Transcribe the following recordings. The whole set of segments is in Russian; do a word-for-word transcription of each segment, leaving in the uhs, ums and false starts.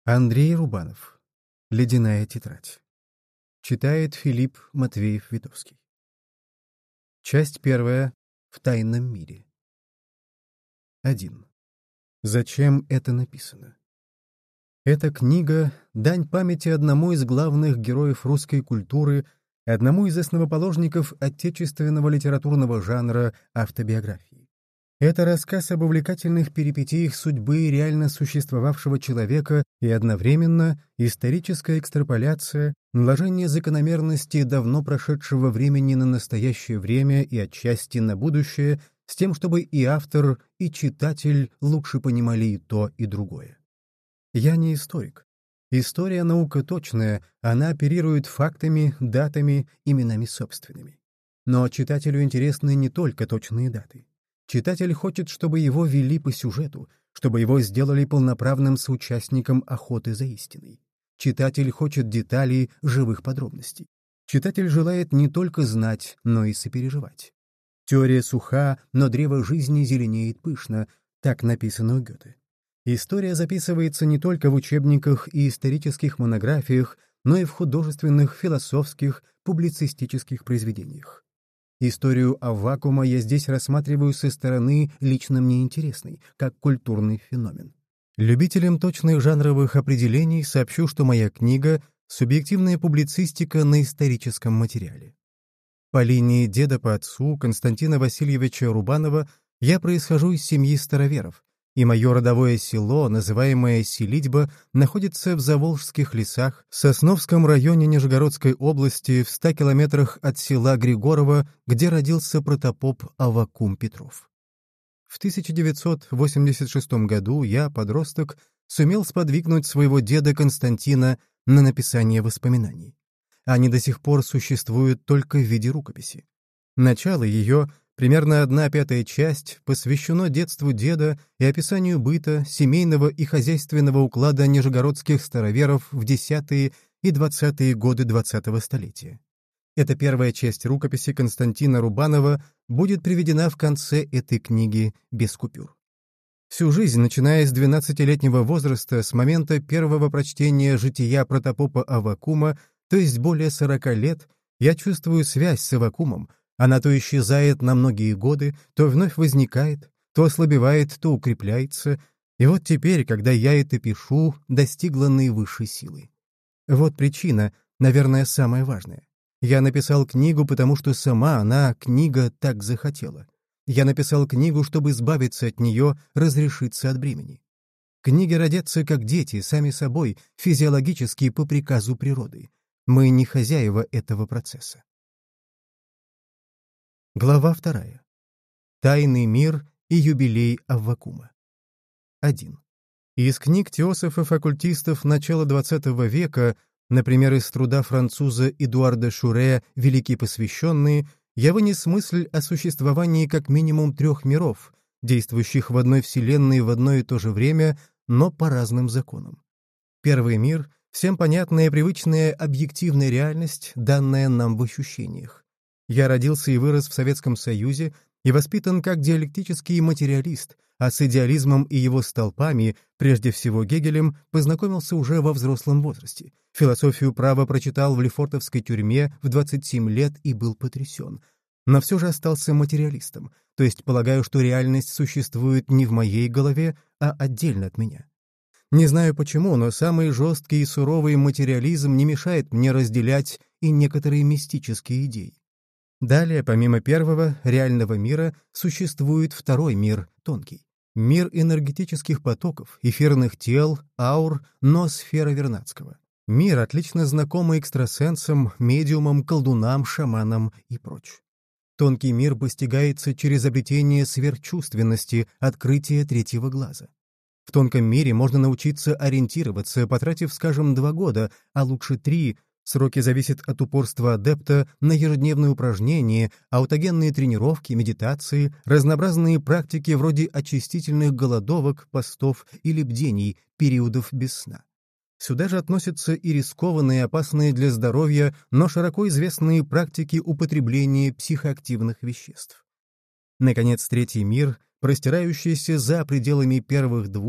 Андрей Рубанов. «Ледяная тетрадь». Читает Филипп Матвеев-Витовский. Часть первая. В тайном мире. один. Зачем это написано? Эта книга — дань памяти одному из главных героев русской культуры, одному из основоположников отечественного литературного жанра автобиографии. Это рассказ об увлекательных перипетиях судьбы реально существовавшего человека и одновременно историческая экстраполяция, наложение закономерности давно прошедшего времени на настоящее время и отчасти на будущее, с тем, чтобы и автор, и читатель лучше понимали и то, и другое. Я не историк. История — наука точная, она оперирует фактами, датами, именами собственными. Но читателю интересны не только точные даты. Читатель хочет, чтобы его вели по сюжету, чтобы его сделали полноправным соучастником охоты за истиной. Читатель хочет деталей, живых подробностей. Читатель желает не только знать, но и сопереживать. Теория суха, но древо жизни зеленеет пышно, так написано у Гёте. История записывается не только в учебниках и исторических монографиях, но и в художественных, философских, публицистических произведениях. Историю Аввакума я здесь рассматриваю со стороны лично мне интересной, как культурный феномен. Любителям точных жанровых определений сообщу, что моя книга — субъективная публицистика на историческом материале. По линии деда по отцу Константина Васильевича Рубанова я происхожу из семьи староверов, и мое родовое село, называемое Селитьба, находится в Заволжских лесах, в Сосновском районе Нижегородской области, в ста километрах от села Григорово, где родился протопоп Аввакум Петров. В тысяча девятьсот восемьдесят шестом году я, подросток, сумел сподвигнуть своего деда Константина на написание воспоминаний. Они до сих пор существуют только в виде рукописи. Начало ее — примерно одна пятая часть посвящено детству деда и описанию быта, семейного и хозяйственного уклада нижегородских староверов в десятые и двадцатые годы двадцатого столетия. Эта первая часть рукописи Константина Рубанова будет приведена в конце этой книги без купюр. Всю жизнь, начиная с двенадцатилетнего возраста, с момента первого прочтения жития протопопа Аввакума, то есть более сорока лет, я чувствую связь с Аввакумом. Она то исчезает на многие годы, то вновь возникает, то ослабевает, то укрепляется, и вот теперь, когда я это пишу, достигла наивысшей силы. Вот причина, наверное, самая важная. Я написал книгу, потому что сама она, книга, так захотела. Я написал книгу, чтобы избавиться от нее, разрешиться от бремени. Книги родятся как дети, сами собой, физиологически по приказу природы. Мы не хозяева этого процесса. Глава вторая. Тайный мир и юбилей Аввакума. один. Из книг теософов-оккультистов начала двадцатого века, например, из труда француза Эдуарда Шуре «Великие посвященные», я вынес мысль о существовании как минимум трех миров, действующих в одной вселенной в одно и то же время, но по разным законам. Первый мир — всем понятная и привычная объективная реальность, данная нам в ощущениях. Я родился и вырос в Советском Союзе и воспитан как диалектический материалист, а с идеализмом и его столпами, прежде всего Гегелем, познакомился уже во взрослом возрасте. Философию права прочитал в Лефортовской тюрьме в двадцать семь лет и был потрясен. Но все же остался материалистом, то есть полагаю, что реальность существует не в моей голове, а отдельно от меня. Не знаю почему, но самый жесткий и суровый материализм не мешает мне разделять и некоторые мистические идеи. Далее, помимо первого, реального мира, существует второй мир, тонкий. Мир энергетических потоков, эфирных тел, аур, ноосфера Вернадского. Мир, отлично знакомый экстрасенсам, медиумам, колдунам, шаманам и прочь. Тонкий мир постигается через обретение сверхчувственности, открытие третьего глаза. В тонком мире можно научиться ориентироваться, потратив, скажем, два года, а лучше три. Сроки зависят от упорства адепта на ежедневные упражнения, аутогенные тренировки, медитации, разнообразные практики вроде очистительных голодовок, постов или бдений, периодов без сна. Сюда же относятся и рискованные, опасные для здоровья, но широко известные практики употребления психоактивных веществ. Наконец, третий мир, простирающийся за пределами первых двух,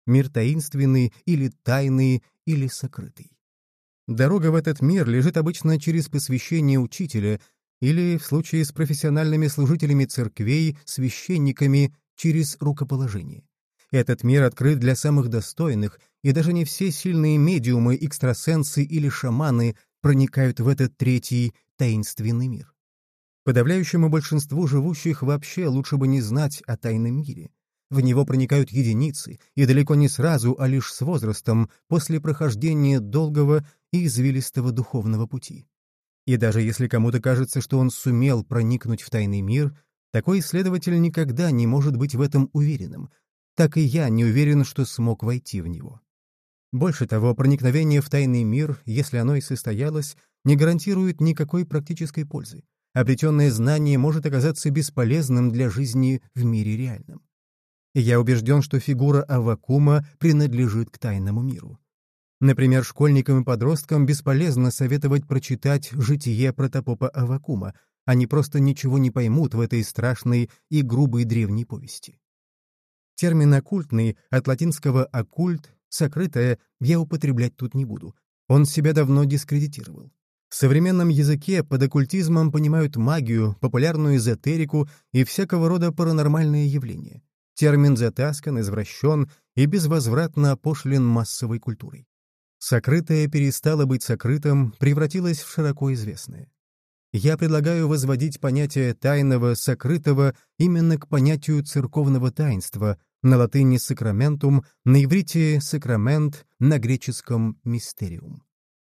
мир таинственный или тайный или сокрытый. Дорога в этот мир лежит обычно через посвящение учителя или, в случае с профессиональными служителями церквей, священниками, через рукоположение. Этот мир открыт для самых достойных, и даже не все сильные медиумы, экстрасенсы или шаманы проникают в этот третий таинственный мир. Подавляющему большинству живущих вообще лучше бы не знать о тайном мире. В него проникают единицы, и далеко не сразу, а лишь с возрастом, после прохождения долгого и извилистого духовного пути. И даже если кому-то кажется, что он сумел проникнуть в тайный мир, такой исследователь никогда не может быть в этом уверенным. Так и я не уверен, что смог войти в него. Больше того, проникновение в тайный мир, если оно и состоялось, не гарантирует никакой практической пользы. Обретенное знание может оказаться бесполезным для жизни в мире реальном. И я убежден, что фигура Аввакума принадлежит к тайному миру. Например, школьникам и подросткам бесполезно советовать прочитать «Житие протопопа Аввакума», они просто ничего не поймут в этой страшной и грубой древней повести. Термин «оккультный» от латинского «оккульт», «сокрытое» я употреблять тут не буду. Он себя давно дискредитировал. В современном языке под оккультизмом понимают магию, популярную эзотерику и всякого рода паранормальные явления. Термин затаскан, извращен и безвозвратно опошлен массовой культурой. Сокрытое перестало быть сокрытым, превратилось в широко известное. Я предлагаю возводить понятие тайного, сокрытого именно к понятию церковного таинства, на латыни «сакраментум», на иврите «сакрамент», на греческом «мистериум».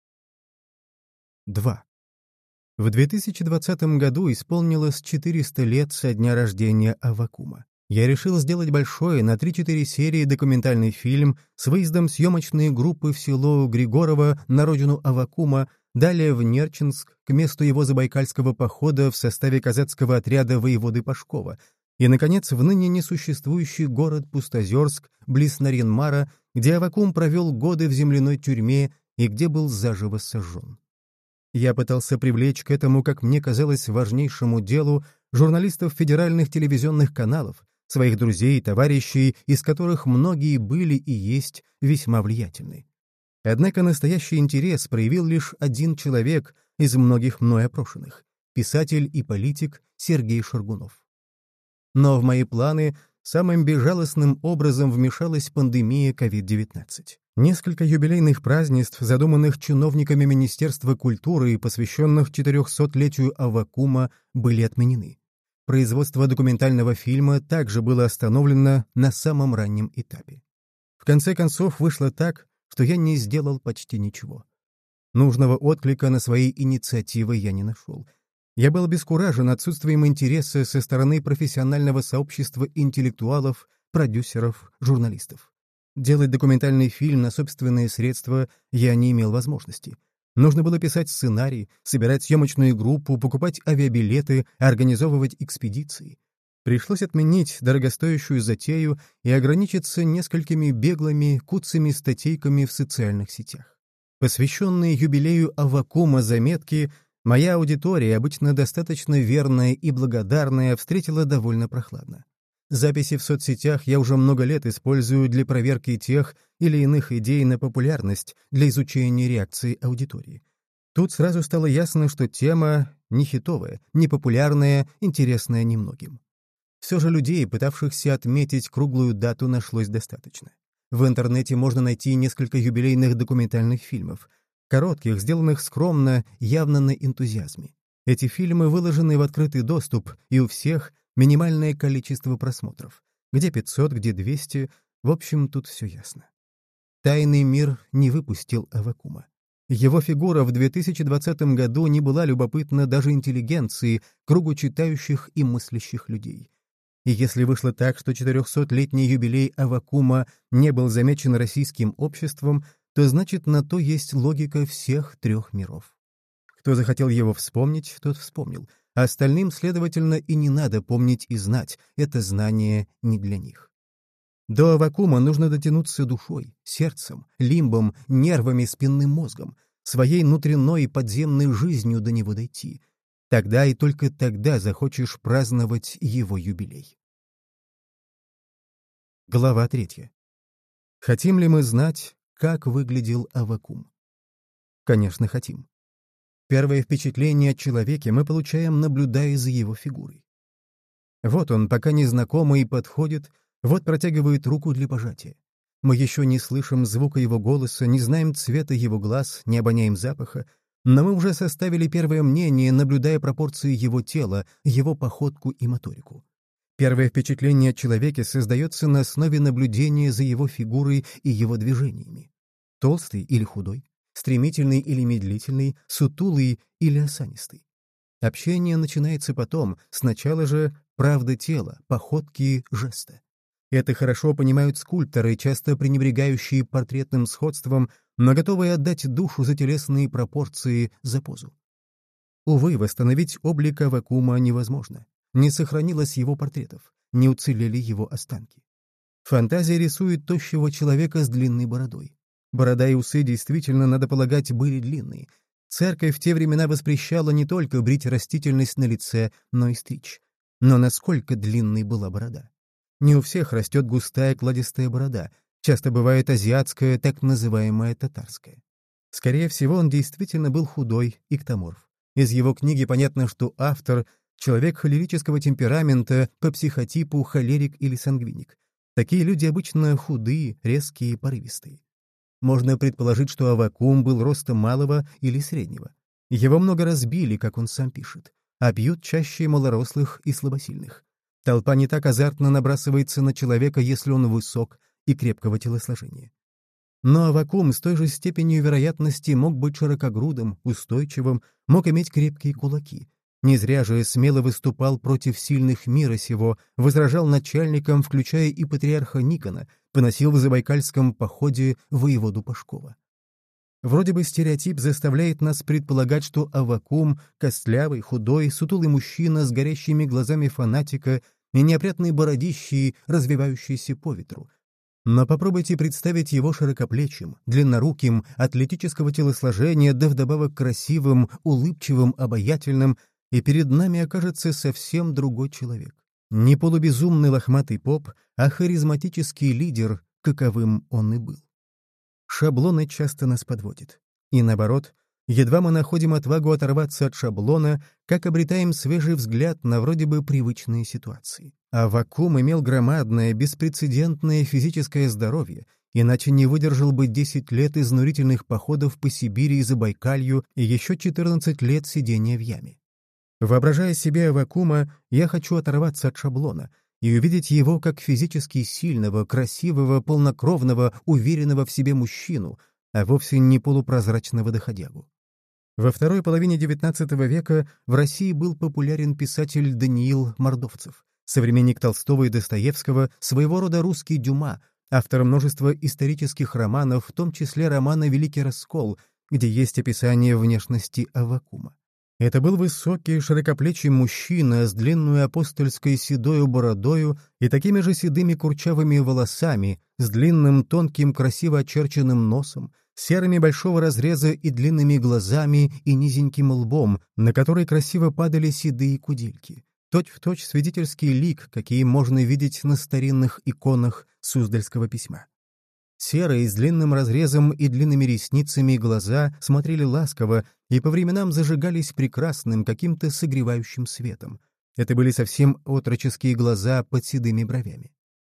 два. В две тысячи двадцатом году исполнилось четыреста лет со дня рождения Аввакума. Я решил сделать большой на три-четыре серии документальный фильм с выездом съемочной группы в село Григорово на родину Аввакума, далее в Нерчинск, к месту его забайкальского похода в составе казацкого отряда воеводы Пашкова, и, наконец, в ныне несуществующий город Пустозерск, близ Нарьян-Мара, где Аввакум провел годы в земляной тюрьме и где был заживо сожжен. Я пытался привлечь к этому, как мне казалось, важнейшему делу журналистов федеральных телевизионных каналов, своих друзей и товарищей, из которых многие были и есть весьма влиятельны. Однако настоящий интерес проявил лишь один человек из многих мной опрошенных — писатель и политик Сергей Шаргунов. Но в мои планы самым безжалостным образом вмешалась пандемия ковид девятнадцать. Несколько юбилейных празднеств, задуманных чиновниками Министерства культуры и посвященных четырехсотлетию Аввакума, были отменены. Производство документального фильма также было остановлено на самом раннем этапе. В конце концов, вышло так, что я не сделал почти ничего. Нужного отклика на свои инициативы я не нашел. Я был обескуражен отсутствием интереса со стороны профессионального сообщества интеллектуалов, продюсеров, журналистов. Делать документальный фильм на собственные средства я не имел возможности. Нужно было писать сценарий, собирать съемочную группу, покупать авиабилеты, организовывать экспедиции. Пришлось отменить дорогостоящую затею и ограничиться несколькими беглыми, куцами статейками в социальных сетях. Посвященные юбилею Аввакума заметки моя аудитория, обычно достаточно верная и благодарная, встретила довольно прохладно. Записи в соцсетях я уже много лет использую для проверки тех или иных идей на популярность, для изучения реакции аудитории. Тут сразу стало ясно, что тема не хитовая, не популярная, интересная немногим. Все же людей, пытавшихся отметить круглую дату, нашлось достаточно. В интернете можно найти несколько юбилейных документальных фильмов, коротких, сделанных скромно, явно на энтузиазме. Эти фильмы выложены в открытый доступ, и у всех минимальное количество просмотров. Где пятьсот, где двести, в общем, тут все ясно. Тайный мир не выпустил Аввакума. Его фигура в две тысячи двадцатом году не была любопытна даже интеллигенции, кругу читающих и мыслящих людей. И если вышло так, что четырехсотлетний юбилей Аввакума не был замечен российским обществом, то значит, на то есть логика всех трех миров. Кто захотел его вспомнить, тот вспомнил, а остальным, следовательно, и не надо помнить и знать, это знание не для них. До Аввакума нужно дотянуться душой, сердцем, лимбом, нервами, спинным мозгом, своей внутренней подземной жизнью до него дойти. Тогда и только тогда захочешь праздновать его юбилей. Глава третья. Хотим ли мы знать, как выглядел Аввакум? Конечно, хотим. Первое впечатление о человеке мы получаем, наблюдая за его фигурой. Вот он, пока незнакомый, подходит, вот протягивает руку для пожатия. Мы еще не слышим звука его голоса, не знаем цвета его глаз, не обоняем запаха, но мы уже составили первое мнение, наблюдая пропорции его тела, его походку и моторику. Первое впечатление о человеке создается на основе наблюдения за его фигурой и его движениями. Толстый или худой, стремительный или медлительный, сутулый или осанистый. Общение начинается потом, сначала же правда тела, походки, жеста. Это хорошо понимают скульпторы, часто пренебрегающие портретным сходством, но готовые отдать душу за телесные пропорции, за позу. Увы, восстановить облик Аввакума невозможно. Не сохранилось его портретов, не уцелели его останки. Фантазия рисует тощего человека с длинной бородой. Борода и усы действительно, надо полагать, были длинные. Церковь в те времена воспрещала не только брить растительность на лице, но и стричь. Но насколько длинной была борода? Не у всех растет густая кладистая борода, часто бывает азиатская, так называемая татарская. Скорее всего, он действительно был худой, эктоморф. Из его книги понятно, что автор — человек холерического темперамента, по психотипу холерик или сангвиник. Такие люди обычно худые, резкие, порывистые. Можно предположить, что Аввакум был роста малого или среднего. Его много разбили, как он сам пишет, а бьют чаще малорослых и слабосильных. Толпа не так азартно набрасывается на человека, если он высок и крепкого телосложения. Но Аввакум с той же степенью вероятности мог быть широкогрудым, устойчивым, мог иметь крепкие кулаки. Не зря же смело выступал против сильных мира сего, возражал начальникам, включая и патриарха Никона, поносил в забайкальском походе воеводу Пашкова. Вроде бы стереотип заставляет нас предполагать, что Аввакум — костлявый, худой, сутулый мужчина с горящими глазами фанатика и неопрятной бородищей, развивающейся по ветру. Но попробуйте представить его широкоплечим, длинноруким, атлетического телосложения, да вдобавок красивым, улыбчивым, обаятельным, и перед нами окажется совсем другой человек. Не полубезумный лохматый поп, а харизматический лидер, каковым он и был. Шаблоны часто нас подводят. И наоборот, едва мы находим отвагу оторваться от шаблона, как обретаем свежий взгляд на вроде бы привычные ситуации. Аввакум имел громадное, беспрецедентное физическое здоровье, иначе не выдержал бы десять лет изнурительных походов по Сибири и Забайкалью и еще четырнадцать лет сидения в яме. Воображая себе Аввакума, я хочу оторваться от шаблона и увидеть его как физически сильного, красивого, полнокровного, уверенного в себе мужчину, а вовсе не полупрозрачного доходягу. Во второй половине девятнадцатого века в России был популярен писатель Даниил Мордовцев, современник Толстого и Достоевского, своего рода русский Дюма, автор множества исторических романов, в том числе романа «Великий раскол», где есть описание внешности Аввакума. Это был высокий, широкоплечий мужчина с длинной апостольской седою бородою и такими же седыми курчавыми волосами, с длинным, тонким, красиво очерченным носом, серыми большого разреза и длинными глазами и низеньким лбом, на который красиво падали седые кудельки. Точь-в-точь свидетельский лик, какие можно видеть на старинных иконах Суздальского письма. Серые, с длинным разрезом и длинными ресницами глаза смотрели ласково и по временам зажигались прекрасным, каким-то согревающим светом. Это были совсем отроческие глаза под седыми бровями.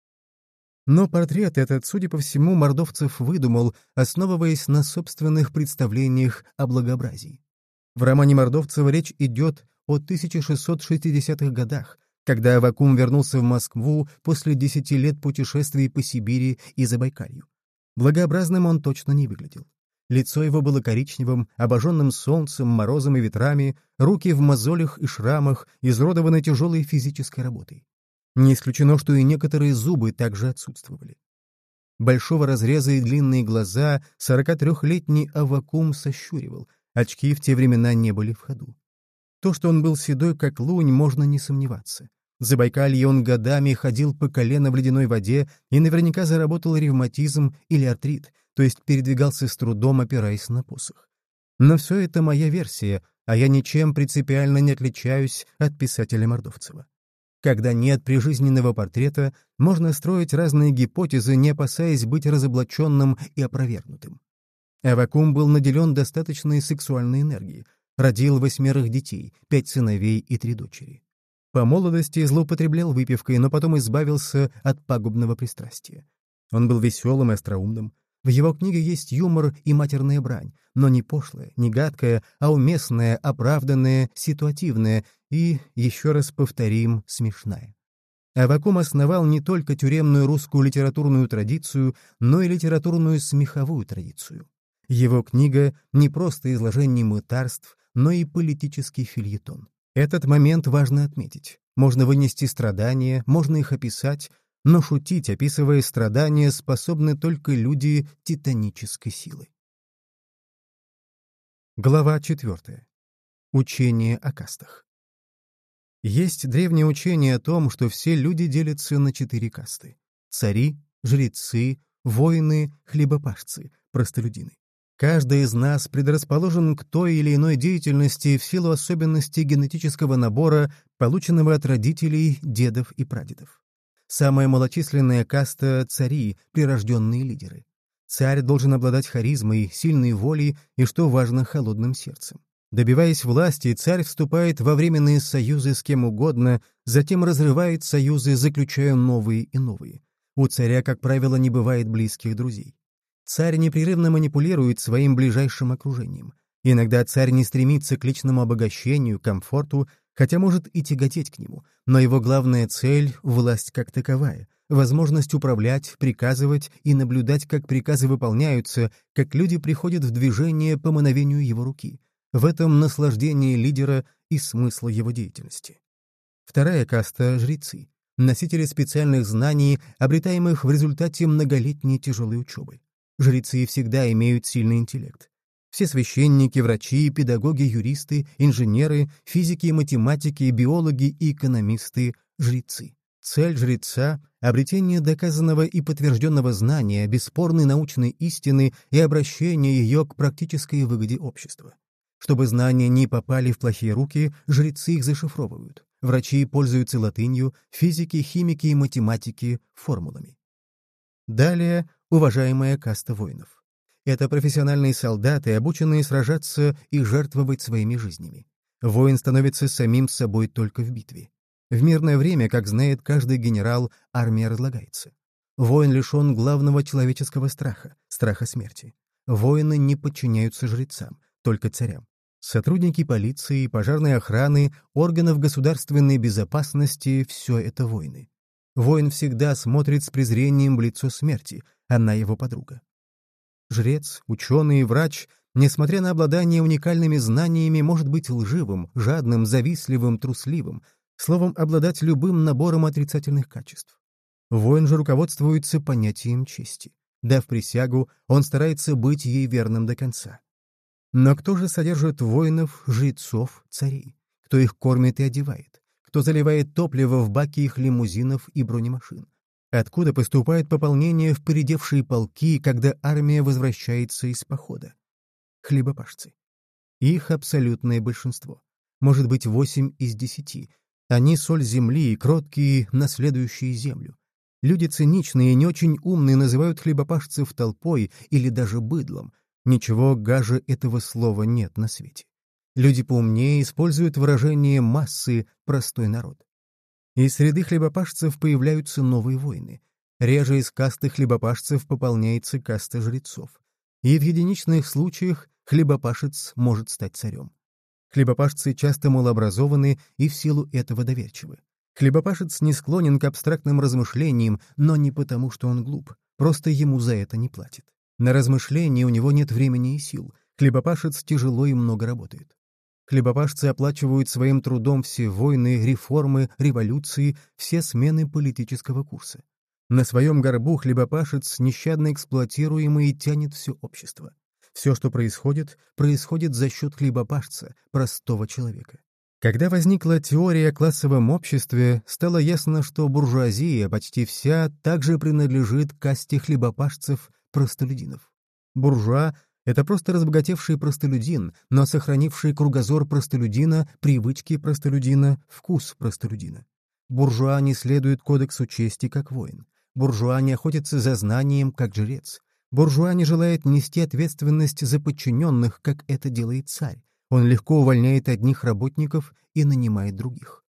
Но портрет этот, судя по всему, Мордовцев выдумал, основываясь на собственных представлениях о благообразии. В романе Мордовцева речь идет о тысяча шестьсот шестидесятых годах, когда Аввакум вернулся в Москву после десяти лет путешествий по Сибири и Забайкалью. Благообразным он точно не выглядел. Лицо его было коричневым, обожженным солнцем, морозом и ветрами, руки в мозолях и шрамах, изуродованы тяжелой физической работой. Не исключено, что и некоторые зубы также отсутствовали. Большого разреза и длинные глаза сорокатрехлетний Аввакум сощуривал, очки в те времена не были в ходу. То, что он был седой, как лунь, можно не сомневаться. В Забайкалье он годами ходил по колено в ледяной воде и наверняка заработал ревматизм или артрит, то есть передвигался с трудом, опираясь на посох. Но все это моя версия, а я ничем принципиально не отличаюсь от писателя Мордовцева. Когда нет прижизненного портрета, можно строить разные гипотезы, не опасаясь быть разоблаченным и опровергнутым. Аввакум был наделен достаточной сексуальной энергией, родил восьмерых детей, пять сыновей и три дочери. По молодости злоупотреблял выпивкой, но потом избавился от пагубного пристрастия. Он был веселым и остроумным. В его книге есть юмор и матерная брань, но не пошлая, не гадкая, а уместная, оправданная, ситуативная и, еще раз повторим, смешная. Аввакум основал не только тюремную русскую литературную традицию, но и литературную смеховую традицию. Его книга — не просто изложение мытарств, но и политический фельетон. Этот момент важно отметить. Можно вынести страдания, можно их описать, но шутить, описывая страдания, способны только люди титанической силы. Глава четвертая. Учение о кастах. Есть древнее учение о том, что все люди делятся на четыре касты: цари, жрецы, воины, хлебопашцы, простолюдины. Каждый из нас предрасположен к той или иной деятельности в силу особенностей генетического набора, полученного от родителей, дедов и прадедов. Самая малочисленная каста — цари, прирожденные лидеры. Царь должен обладать харизмой, сильной волей и, что важно, холодным сердцем. Добиваясь власти, царь вступает во временные союзы с кем угодно, затем разрывает союзы, заключая новые и новые. У царя, как правило, не бывает близких друзей. Царь непрерывно манипулирует своим ближайшим окружением. Иногда царь не стремится к личному обогащению, комфорту, хотя может и тяготеть к нему, но его главная цель — власть как таковая, возможность управлять, приказывать и наблюдать, как приказы выполняются, как люди приходят в движение по мановению его руки. В этом наслаждение лидера и смысл его деятельности. Вторая каста — жрецы, носители специальных знаний, обретаемых в результате многолетней тяжелой учебы. Жрецы всегда имеют сильный интеллект. Все священники, врачи, педагоги, юристы, инженеры, физики, математики, биологи и экономисты — жрецы. Цель жреца — обретение доказанного и подтвержденного знания, бесспорной научной истины и обращение ее к практической выгоде общества. Чтобы знания не попали в плохие руки, жрецы их зашифровывают. Врачи пользуются латынью, физики, химики и математики — формулами. Далее — уважаемая каста воинов. Это профессиональные солдаты, обученные сражаться и жертвовать своими жизнями. Воин становится самим собой только в битве. В мирное время, как знает каждый генерал, армия разлагается. Воин лишен главного человеческого страха — страха смерти. Воины не подчиняются жрецам, только царям. Сотрудники полиции, пожарной охраны, органов государственной безопасности — все это воины. Воин всегда смотрит с презрением в лицо смерти, она его подруга. Жрец, ученый и врач, несмотря на обладание уникальными знаниями, может быть лживым, жадным, завистливым, трусливым, словом, обладать любым набором отрицательных качеств. Воин же руководствуется понятием чести. Дав присягу, он старается быть ей верным до конца. Но кто же содержит воинов, жрецов, царей? Кто их кормит и одевает? Кто заливает топливо в баки их лимузинов и бронемашин? Откуда поступает пополнение в поредевшие полки, когда армия возвращается из похода? Хлебопашцы. Их абсолютное большинство. Может быть, восемь из десяти. Они — соль земли, кроткие, наследующие землю. Люди циничные и не очень умные называют хлебопашцев толпой или даже быдлом. Ничего гаже этого слова нет на свете. Люди поумнее используют выражение массы, простой народ. Из среды хлебопашцев появляются новые воины. Реже из касты хлебопашцев пополняется каста жрецов. И в единичных случаях хлебопашец может стать царем. Хлебопашцы часто малообразованы и в силу этого доверчивы. Хлебопашец не склонен к абстрактным размышлениям, но не потому, что он глуп, просто ему за это не платят. На размышления у него нет времени и сил. Хлебопашец тяжело и много работает. Хлебопашцы оплачивают своим трудом все войны, реформы, революции, все смены политического курса. На своем горбу хлебопашец нещадно эксплуатируемый и тянет все общество. Все, что происходит, происходит за счет хлебопашца, простого человека. Когда возникла теория о классовом обществе, стало ясно, что буржуазия, почти вся, также принадлежит касте хлебопашцев-простолюдинов. Буржуа — это просто разбогатевший простолюдин, но сохранивший кругозор простолюдина, привычки простолюдина, вкус простолюдина. Буржуа не следует кодексу чести, как воин. Буржуа не охотится за знанием, как жрец. Буржуа не желает нести ответственность за подчиненных, как это делает царь. Он легко увольняет одних работников и нанимает других.